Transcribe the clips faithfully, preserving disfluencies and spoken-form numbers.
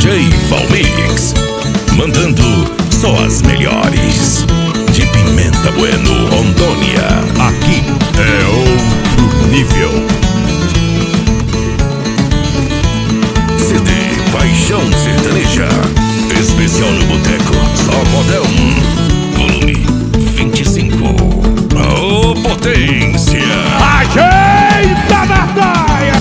J Valmix, mandando só as melhores. De Pimenta Bueno, Rondônia, aqui é outro nível. C D Paixão Sertaneja, especial no boteco, só model volume vinte e cinco. Ô, potência! Ajeita na taia!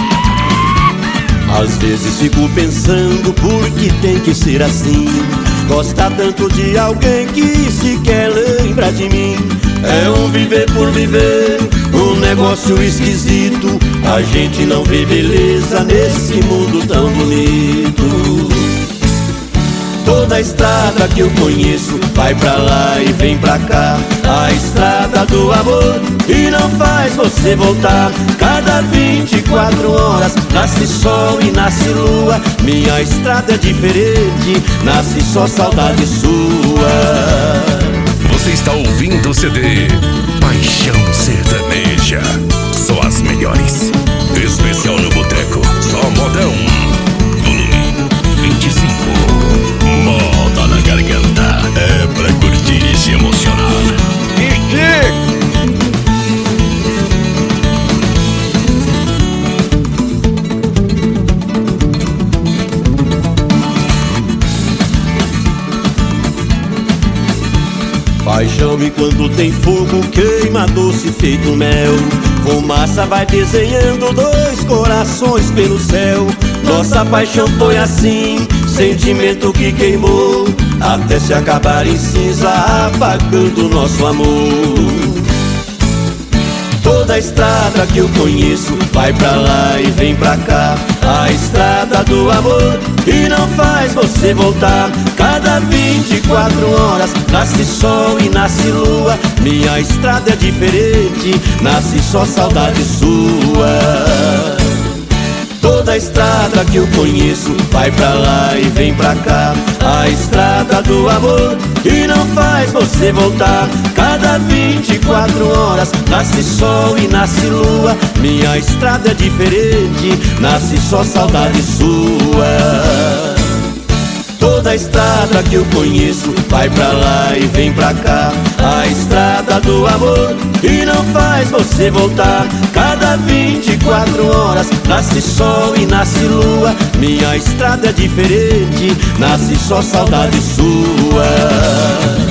Às vezes fico pensando por que tem que ser assim. Gosta tanto de alguém que sequer lembra de mim. É um viver por viver, um negócio esquisito. A gente não vê beleza nesse mundo tão bonito. Toda a estrada que eu conheço vai pra lá e vem pra cá. A estrada do amor e não faz você voltar. Cada vinte e quatro horas nasce sol e nasce lua. Minha estrada é diferente, nasce só saudade sua. Você está ouvindo o C D Paixão Sertaneja, só as melhores. Especial no boteco, só modão volume vinte e cinco. Moda na garganta, é pra curtir e se emocionar. Paixão enquanto tem fogo queima doce feito mel. Fumaça vai desenhando dois corações pelo céu. Nossa paixão foi assim, sentimento que queimou, até se acabar em cinza, apagando nosso amor. Toda a estrada que eu conheço vai pra lá e vem pra cá. A estrada do amor e não faz você voltar. Cada vinte e quatro horas nasce sol e nasce lua. Minha estrada é diferente, nasce só saudade sua. Toda a estrada que eu conheço vai pra lá e vem pra cá. A estrada do amor e não faz você voltar. Cada vinte e quatro horas nasce sol e nasce lua. Minha estrada é diferente, nasce só saudade sua. Toda a estrada que eu conheço vai pra lá e vem pra cá. A estrada do amor e não faz você voltar. Cada vinte e quatro horas nasce sol e nasce lua. Minha estrada é diferente, nasce só saudade sua.